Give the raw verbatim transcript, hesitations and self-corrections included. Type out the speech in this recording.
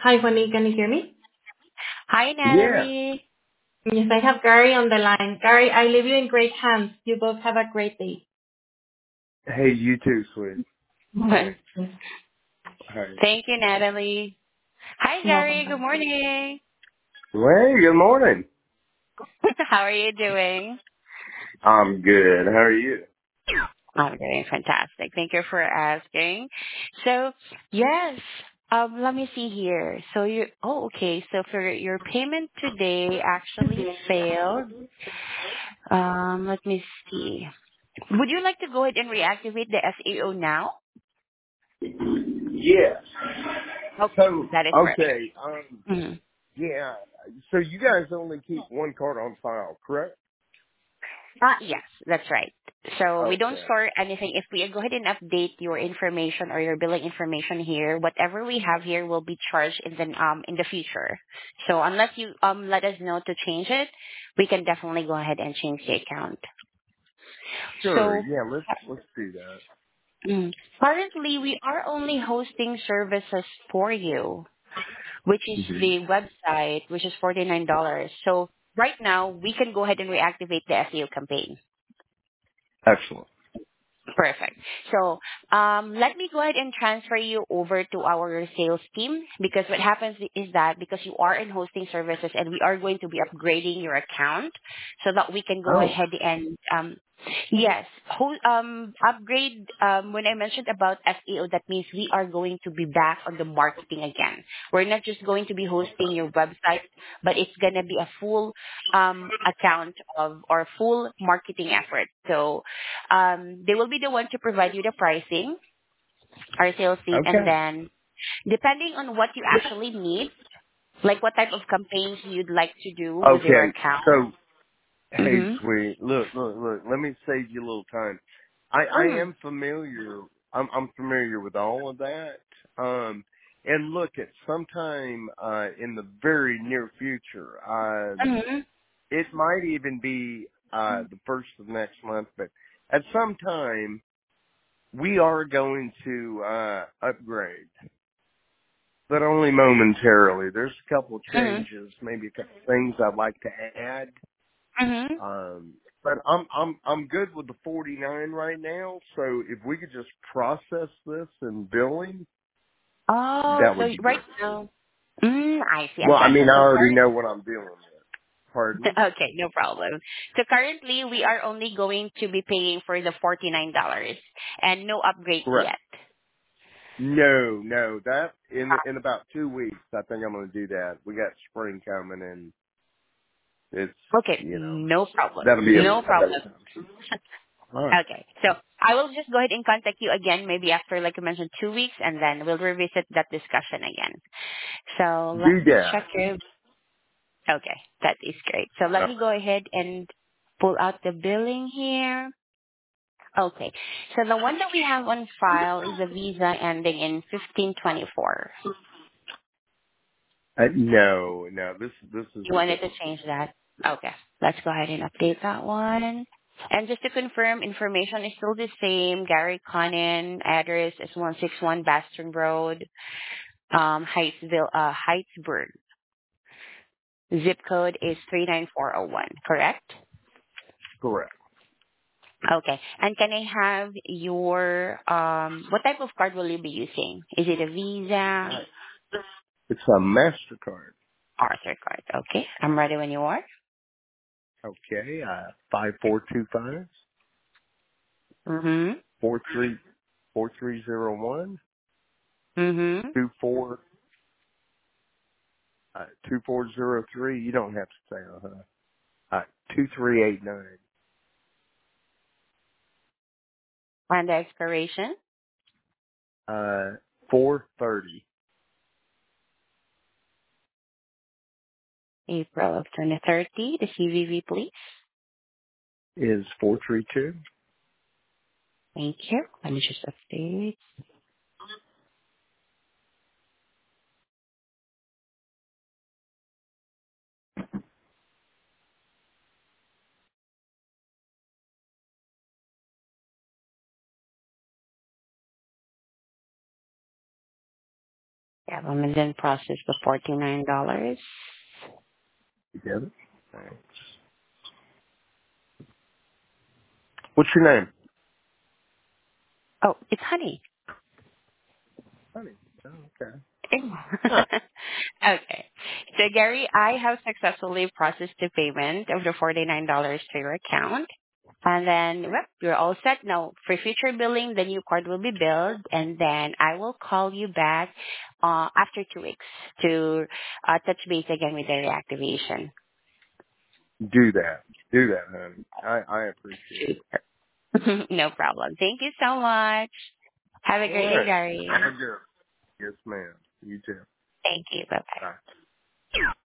Hi, Juanita. Can you hear me? Hi, Yeah. Natalie. Yes, I have Gary on the line. Gary, I leave you in great hands. You both have a great day. Hey, you too, sweet. Thank All right. you, Natalie. Hi, You're welcome. Gary. Good morning. Well, good morning. How are you doing? I'm good. How are you? I'm doing fantastic. Thank you for asking. So, yes. Um, let me see here. So you, oh, okay. So for your payment today actually failed. Um, let me see. Would you like to go ahead and reactivate the S A O now? Yes. Okay, So, that is perfect. okay. Um, Mhm. yeah. So you guys only keep one card on file, correct? Uh, yes, that's right. So we don't Okay. store anything. If we go ahead and update your information or your billing information here, whatever we have here will be charged in the um in the future. So unless you um let us know to change it, we can definitely go ahead and change the account. Sure. So Yeah. Let's let's do that. mm, currently we are only hosting services for you, which is hmm the website, which is forty nine dollars. So right now we can go ahead and reactivate the S E O campaign. Excellent. Perfect. So um, let me go ahead and transfer you over to our sales team because what happens is that because you are in hosting services and we are going to be upgrading your account so that we can go Oh. ahead and um, yes, ho- um, upgrade. Um, when I mentioned about S E O, that means we are going to be back on the marketing again. We're not just going to be hosting your website, but it's gonna be a full um, account of or full marketing effort. So um, they will be the one to provide you the pricing, our sales team, and Okay. then depending on what you actually need, like what type of campaigns you'd like to do with your Okay. account. So, hey, Mm-hmm. sweet. Look, look, look. Let me save you a little time. I I Mm-hmm. am familiar. I'm I'm familiar with all of that. Um, and look, at sometime uh, in the very near future, uh, Mm-hmm. it might even be uh, the first of next month, but at some time we are going to uh, upgrade, but only momentarily. There's a couple of Mm-hmm. changes, maybe a couple of things I'd like to add. Mm-hmm. Um, but I'm I'm I'm good with the forty-nine right now. So if we could just process this in billing, Oh, that so would be right great. now, mm, I see, I Well, I got you. mean, I So already current, know what I'm dealing with. Pardon me? okay, no problem. So currently, we are only going to be paying for the forty nine dollars and no upgrades Correct. yet. No, no, that in in about two weeks, I think I'm going to do that. We got spring coming, and it's Okay, you know no problem. that'll be a No problem. all right. Okay. So I will just go ahead and contact you again, maybe after, like you mentioned, two weeks, and then we'll revisit that discussion again. So let Do me that. check your. Okay, that is great. So let Uh, me go ahead and pull out the billing here. Okay. So the one that we have on file is a visa ending in fifteen twenty-four. uh, no, no, this this is You a wanted to different one. change that? Okay. Let's go ahead and update that one. And just to confirm, information is still the same. Gary Conan, address is one sixty-one Baston Road, um, Heightsville, uh, Heightsburg. Zip code is three nine four zero one, correct? Correct. Okay. And can I have your, um, what type of card will you be using? Is it a Visa? It's a Mastercard. Arthur card. Okay. I'm ready when you are. Okay, uh, five four two five Mm-hmm. four three four three zero one Mm-hmm. two four uh, two four zero three. You don't have to say uh huh. Uh, two three eight nine. And the expiration? Uh, four thirty April of twenty thirty. The C V V, please. is four three two. Thank you. Let me just update. I'm going to process the forty-nine dollars. You get it? Thanks. What's your name? Oh, it's Honey. Honey. Oh, okay. Huh. Okay. So, Gary, I have successfully processed the payment of the forty-nine dollars to your account. And then, well, you're all set now. For future billing, the new card will be billed, and then I will call you back uh, after two weeks to uh, touch base again with the reactivation. Do that. Do that, honey. I, I appreciate it. No problem. Thank you so much. Have a All great day, right. Gary. Have a good. Yes, ma'am. You too. Thank you. Bye-bye. Bye.